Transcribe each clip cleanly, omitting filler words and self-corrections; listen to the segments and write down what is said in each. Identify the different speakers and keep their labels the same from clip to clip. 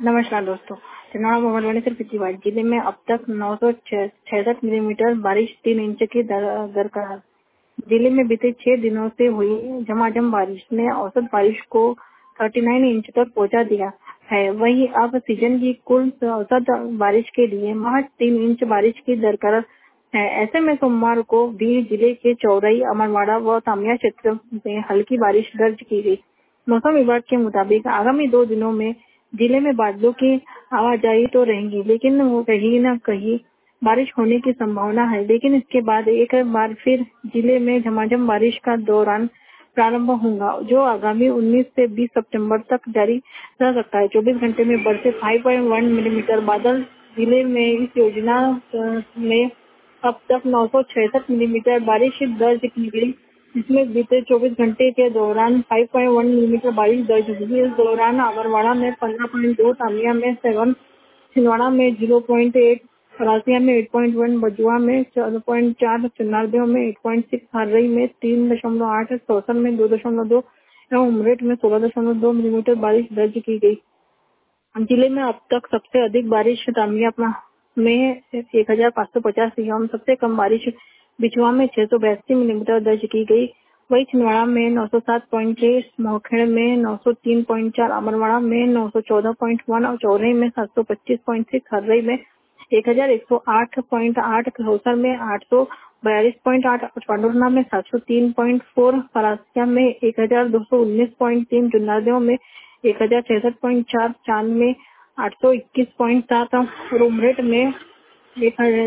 Speaker 1: नमस्कार दोस्तों। चंदौड़ा मोबाइल से पिछवाड़ जिले में अब तक 966 मिलीमीटर बारिश 3 इंच की दरकार। जिले में बीते 6 दिनों से हुई झमाझम बारिश ने औसत बारिश को 39 इंच तक पहुंचा दिया है। वहीं अब सीजन की कुल औसत बारिश के लिए महज 3 इंच बारिश की दरकार है। ऐसे में सोमवार को भी जिले के चौरई, अमरवाड़ा व तामिया क्षेत्र में हल्की बारिश दर्ज की गई। मौसम विभाग के मुताबिक आगामी 2 दिनों में जिले में बादलों की आवाजाही तो रहेंगी, लेकिन कहीं न कहीं बारिश होने की संभावना है। लेकिन इसके बाद एक बार फिर जिले में झमाझम बारिश का दौरान प्रारंभ होगा, जो आगामी 19 से 20 सितंबर तक जारी रह सकता है। 24 घंटे में बरसे 5.1 मिलीमीटर बादल। जिले में इस योजना में अब तक 966 मिलीमीटर बारिश दर्ज की गई, जिसमें बीते 24 घंटे के दौरान 5.1 मिलीमीटर बारिश दर्ज हुई। इस दौरान आगरवाड़ा में 15.2, तामिया में 7, छिंदवाड़ा में 0.8, खरासिया में 8.1, बजुआ में 4.4, चुनारदेव में 8.6, हर्रई में 3.8, सौसन में 2.2 एवं उमरेठ में 16.2 मिलीमीटर बारिश दर्ज की गई। जिले में अब तक सबसे अधिक बारिश तामिया में 1550 एवं सबसे कम बारिश बिछुआ में 682 मिलीमीटर दर्ज की गई। वही छिंदवाड़ा में 907.6, मोहखेड़ में 903.4, अमरवाड़ा में 914.1 और चौरई में 725.6, हर्रई में 1108.8, खरौसर में 842.8, पांडुरना में 703.4, फरासिया में 1219.3, जुन्नारदेव में 1066.4, चांद में 821.7 और उमरेठ में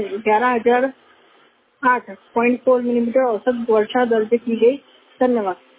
Speaker 1: 11,008.4 मिलीमीटर औसत वर्षा दर्ज की गई। धन्यवाद।